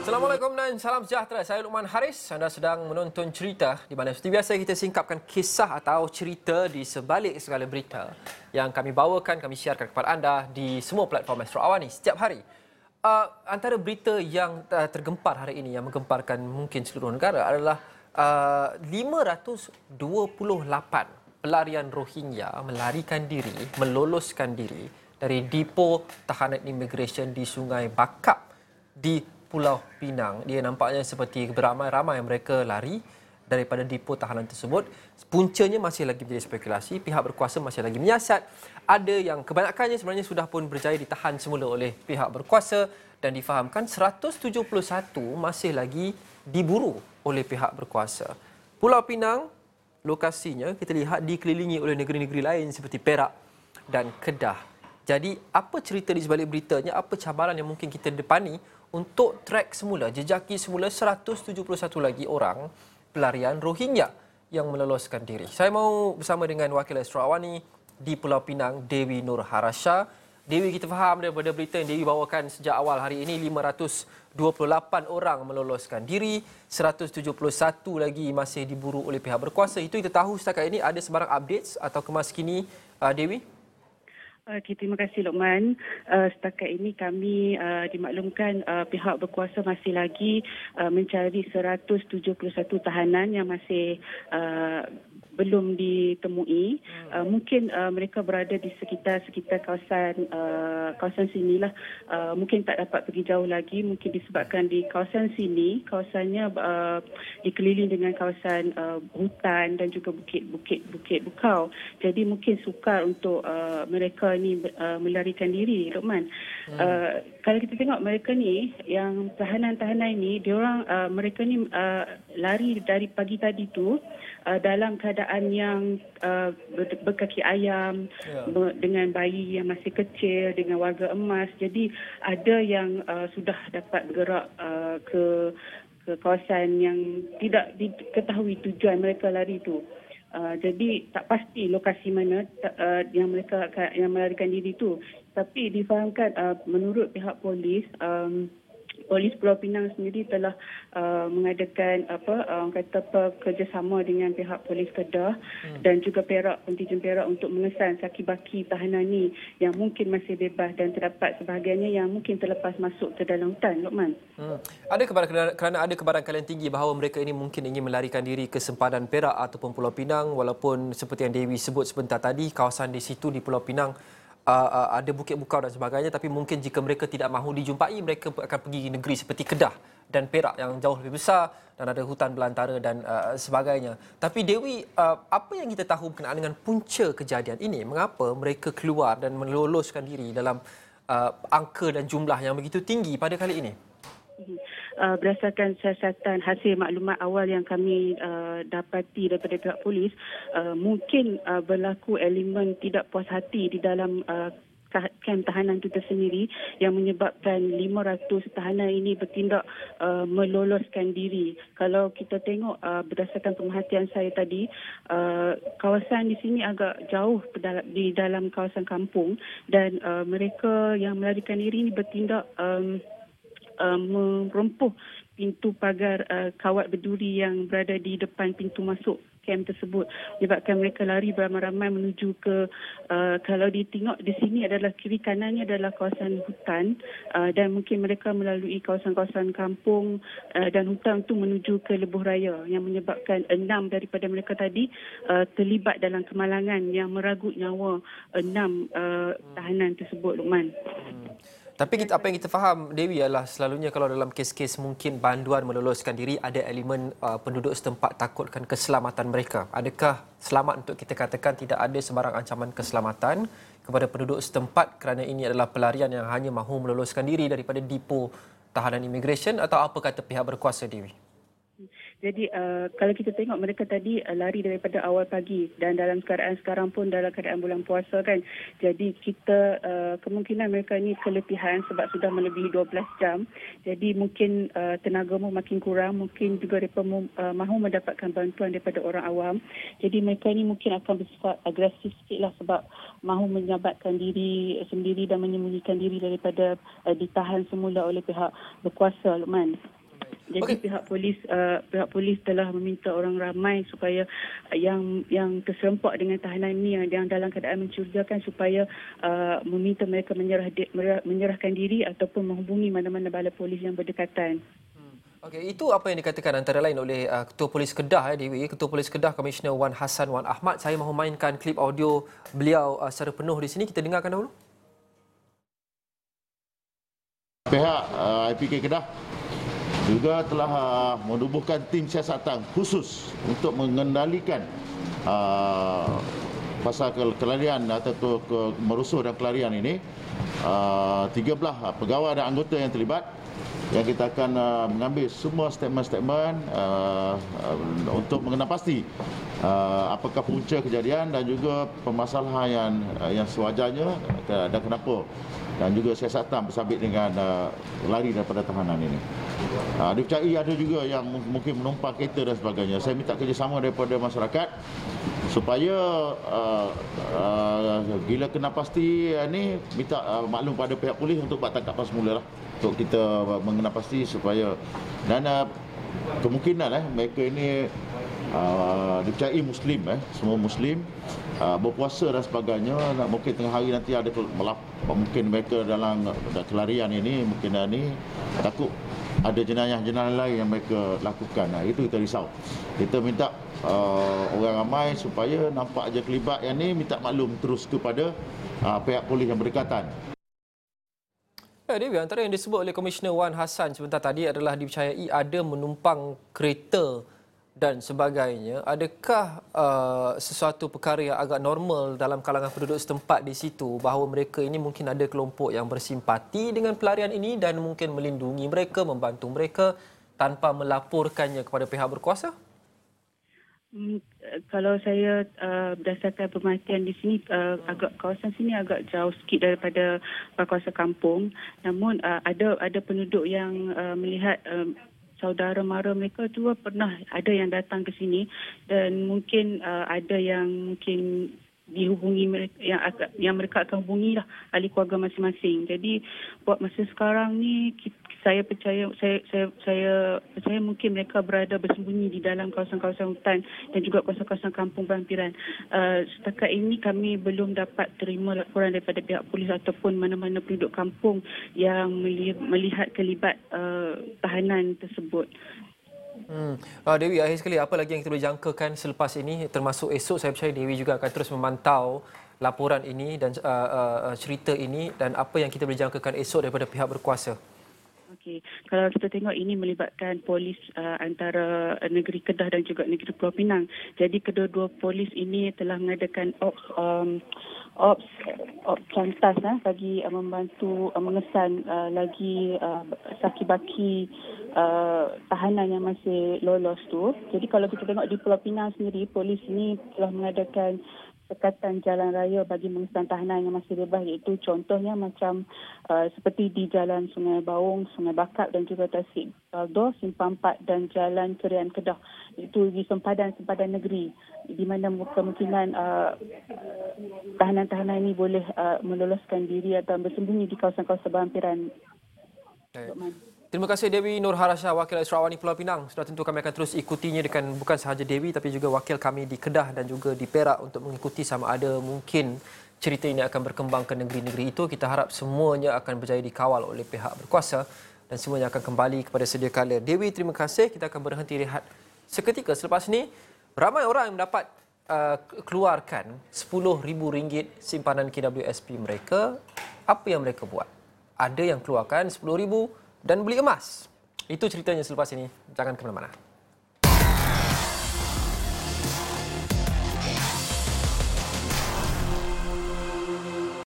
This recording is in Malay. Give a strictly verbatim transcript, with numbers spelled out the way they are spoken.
Assalamualaikum dan salam sejahtera. Saya Luqman Haris. Anda sedang menonton cerita di mana seperti biasa kita singkapkan kisah atau cerita di sebalik segala berita yang kami bawakan, kami siarkan kepada anda di semua platform Astro Awani setiap hari. Uh, antara berita yang uh, tergempar hari ini yang menggemparkan mungkin seluruh negara adalah uh, lima ratus dua puluh lapan pelarian Rohingya melarikan diri, meloloskan diri dari depo tahanan imigresen di Sungai Bakap di Pulau Pinang. Dia nampaknya seperti beramai-ramai mereka lari daripada depo tahanan tersebut. Puncanya masih lagi menjadi spekulasi, pihak berkuasa masih lagi menyiasat. Ada yang kebanyakannya sebenarnya sudah pun berjaya ditahan semula oleh pihak berkuasa dan difahamkan seratus tujuh puluh satu masih lagi diburu oleh pihak berkuasa. Pulau Pinang, lokasinya kita lihat dikelilingi oleh negeri-negeri lain seperti Perak dan Kedah. Jadi apa cerita di sebalik beritanya, apa cabaran yang mungkin kita depani untuk track semula, jejaki semula seratus tujuh puluh satu lagi orang pelarian Rohingya yang meloloskan diri. Saya mahu bersama dengan wakil Astro Awani di Pulau Pinang, Dewi Nur Harasha. Dewi, kita faham daripada berita yang Dewi bawakan sejak awal hari ini, lima ratus dua puluh lapan orang meloloskan diri, seratus tujuh puluh satu lagi masih diburu oleh pihak berkuasa. Itu kita tahu setakat ini. Ada sebarang updates atau kemas kini, uh, Dewi? Okay, terima kasih Luqman. Uh, setakat ini kami uh, dimaklumkan uh, pihak berkuasa masih lagi uh, mencari seratus tujuh puluh satu tahanan yang masih uh, belum ditemui. Uh, mungkin uh, mereka berada di sekitar-sekitar kawasan uh, kawasan sinilah. Uh, mungkin tak dapat pergi jauh lagi. Mungkin disebabkan di kawasan sini, kawasannya uh, dikeliling dengan kawasan uh, hutan dan juga bukit-bukit bukit bukau. Jadi mungkin sukar untuk uh, mereka ni uh, melarikan diri, Luqman. Hmm. Uh, kalau kita tengok mereka ni, yang tahanan-tahanan ni, diorang uh, mereka ni uh, lari dari pagi tadi tu uh, dalam keadaan yang uh, ber- berkaki ayam, yeah. ber- dengan bayi yang masih kecil, dengan warga emas. Jadi ada yang uh, sudah dapat bergerak uh, ke ke kawasan yang tidak diketahui tujuan mereka lari tu. Uh, jadi tak pasti lokasi mana uh, yang mereka yang melarikan diri itu. Tapi difahamkan uh, menurut pihak polis, um, Polis Pulau Pinang sendiri telah uh, mengadakan apa uh, kata apa kerjasama dengan pihak polis Kedah hmm. dan juga Perak, kontijen Perak untuk mengesan saki-baki tahanan ni yang mungkin masih bebas dan terdapat sebahagiannya yang mungkin terlepas masuk ke dalam hutan, Luqman. Hmm. Ada kebarang, kerana ada kebarangkalian tinggi bahawa mereka ini mungkin ingin melarikan diri ke sempadan Perak ataupun Pulau Pinang, walaupun seperti yang Dewi sebut sebentar tadi, kawasan di situ di Pulau Pinang Uh, uh, ada bukit bukau dan sebagainya, tapi mungkin jika mereka tidak mahu dijumpai, mereka akan pergi negeri seperti Kedah dan Perak yang jauh lebih besar dan ada hutan belantara dan uh, sebagainya. Tapi Dewi, uh, apa yang kita tahu berkenaan dengan punca kejadian ini? Mengapa mereka keluar dan meloloskan diri dalam uh, angka dan jumlah yang begitu tinggi pada kali ini? Uh, berdasarkan siasatan hasil maklumat awal yang kami uh, dapati daripada pihak polis, uh, mungkin uh, berlaku elemen tidak puas hati di dalam uh, kem tahanan itu tersendiri yang menyebabkan lima ratus tahanan ini bertindak uh, meloloskan diri. Kalau kita tengok uh, berdasarkan pemerhatian saya tadi, uh, kawasan di sini agak jauh di dalam kawasan kampung dan uh, mereka yang melarikan diri ini bertindak um, Uh, merempuh pintu pagar uh, kawat berduri yang berada di depan pintu masuk kem tersebut, menyebabkan mereka lari beramai-ramai menuju ke uh, kalau ditengok di sini adalah kiri kanannya adalah kawasan hutan uh, dan mungkin mereka melalui kawasan-kawasan kampung uh, dan hutan itu menuju ke Lebuh Raya yang menyebabkan enam daripada mereka tadi uh, terlibat dalam kemalangan yang meragut nyawa enam uh, tahanan tersebut, Luqman. Hmm. Tapi kita, apa yang kita faham, Dewi, adalah selalunya kalau dalam kes-kes mungkin banduan meloloskan diri, ada elemen uh, penduduk setempat takutkan keselamatan mereka. Adakah selamat untuk kita katakan tidak ada sebarang ancaman keselamatan kepada penduduk setempat kerana ini adalah pelarian yang hanya mahu meloloskan diri daripada depo tahanan imigresen, atau apa kata pihak berkuasa, Dewi? Jadi uh, kalau kita tengok mereka tadi uh, lari daripada awal pagi dan dalam keadaan sekarang pun dalam keadaan bulan puasa kan. Jadi kita uh, kemungkinan mereka ni kelebihan sebab sudah melebihi dua belas jam. Jadi mungkin uh, tenaga mu makin kurang, mungkin juga mereka uh, mahu mendapatkan bantuan daripada orang awam. Jadi mereka ni mungkin akan bersifat agresif sikitlah sebab mahu menyelamatkan diri sendiri dan menyembunyikan diri daripada uh, ditahan semula oleh pihak berkuasa, Luqman. Jadi Okey. pihak polis uh, pihak polis telah meminta orang ramai supaya uh, yang yang terserempak dengan tahanan ini yang, yang dalam keadaan mencurigakan supaya uh, meminta mereka menyerah, menyerahkan diri ataupun menghubungi mana-mana balai polis yang berdekatan. Okey, itu apa yang dikatakan antara lain oleh uh, Ketua Polis Kedah, eh, Dewi. Ketua Polis Kedah, Komisioner Wan Hassan Wan Ahmad. Saya mahu mainkan klip audio beliau uh, secara penuh di sini. Kita dengarkan dahulu. Pihak uh, I P K Kedah juga telah uh, menubuhkan tim siasatan khusus untuk mengendalikan uh, pasal kelarian atau ke, ke, merusuh dan kelarian ini. Uh, tiga belas pegawai dan anggota yang terlibat, yang kita akan uh, mengambil semua statement-statement uh, uh, untuk mengenal pasti uh, apakah punca kejadian dan juga permasalahan yang uh, yang sewajarnya uh, dan kenapa, dan juga siasatan bersabit dengan uh, lari daripada tahanan ini. Uh, dipercayai ada juga yang mungkin menumpang kereta dan sebagainya. Saya minta kerjasama daripada masyarakat supaya uh, uh, bila kena pasti uh, ni minta uh, maklum pada pihak polis untuk buat tangkapan semula lah, untuk kita mengenal pasti supaya, dan uh, kemungkinan eh mereka ini uh, dipercayai Muslim, eh semua Muslim, uh, berpuasa dan sebagainya. Nah, mungkin tengah hari nanti ada melap, mungkin mereka dalam kelarian ini mungkin uh, ni takut ada jenayah-jenayah lain yang mereka lakukan. Nah, itu kita risau. Kita minta uh, orang ramai supaya nampak je kelibat yang ni, minta maklum terus kepada uh, pihak polis yang berdekatan. Ya, Dewi, antara yang disebut oleh Komisioner Wan Hassan sebentar tadi adalah dipercayai ada menumpang kereta dan sebagainya. Adakah uh, sesuatu perkara yang agak normal dalam kalangan penduduk setempat di situ bahawa mereka ini mungkin ada kelompok yang bersimpati dengan pelarian ini dan mungkin melindungi mereka, membantu mereka tanpa melaporkannya kepada pihak berkuasa? Hmm, kalau saya uh, berdasarkan pemerhatian di sini, uh, agak kawasan sini agak jauh sikit daripada uh, kawasan kampung. Namun uh, ada ada penduduk yang uh, melihat uh, saudara mara mereka tu pernah ada yang datang ke sini, dan mungkin uh, ada yang mungkin dihubungi mereka, yang yang mereka akan hubungi lah ahli keluarga masing-masing. Jadi buat masa sekarang ni saya percaya saya saya saya percaya mungkin mereka berada bersembunyi di dalam kawasan-kawasan hutan dan juga kawasan-kawasan kampung berhampiran. Uh, setakat ini kami belum dapat terima laporan daripada pihak polis ataupun mana-mana penduduk kampung yang melihat kelibat uh, tahanan tersebut. Hmm. Uh, Dewi, akhir sekali, apa lagi yang kita boleh jangkakan selepas ini, termasuk esok saya percaya Dewi juga akan terus memantau laporan ini dan uh, uh, cerita ini, dan apa yang kita boleh jangkakan esok daripada pihak berkuasa? Okey, kalau kita tengok ini melibatkan polis uh, antara negeri Kedah dan juga negeri Pulau Pinang. Jadi kedua-dua polis ini telah mengadakan ops um, ops ops cantas eh, bagi uh, membantu uh, mengesan uh, lagi uh, saki-baki uh, tahanan yang masih lolos tu. Jadi kalau kita tengok di Pulau Pinang sendiri, polis ini telah mengadakan sekatan jalan raya bagi mengesan tahanan yang masih bebas, iaitu contohnya macam uh, seperti di Jalan Sungai Baung, Sungai Bakap dan juga Tasik Baldo, Simpang Empat dan Jalan Kerian Kedah. Itu di sempadan-sempadan negeri di mana kemungkinan uh, tahanan-tahanan ini boleh uh, meloloskan diri atau bersembunyi di kawasan-kawasan berhampiran. Okay. Terima kasih Dewi Nur Harasha, Wakil Sarawani Pulau Pinang. Sudah tentu kami akan terus ikutinya dengan bukan sahaja Dewi tapi juga wakil kami di Kedah dan juga di Perak untuk mengikuti sama ada mungkin cerita ini akan berkembang ke negeri-negeri itu. Kita harap semuanya akan berjaya dikawal oleh pihak berkuasa dan semuanya akan kembali kepada sedia kala. Dewi, terima kasih. Kita akan berhenti rehat seketika. Selepas ini, ramai orang yang mendapat uh, keluarkan sepuluh ribu ringgit simpanan K W S P mereka. Apa yang mereka buat? Ada yang keluarkan sepuluh ribu dan beli emas. Itu ceritanya selepas ini. Jangan ke mana-mana.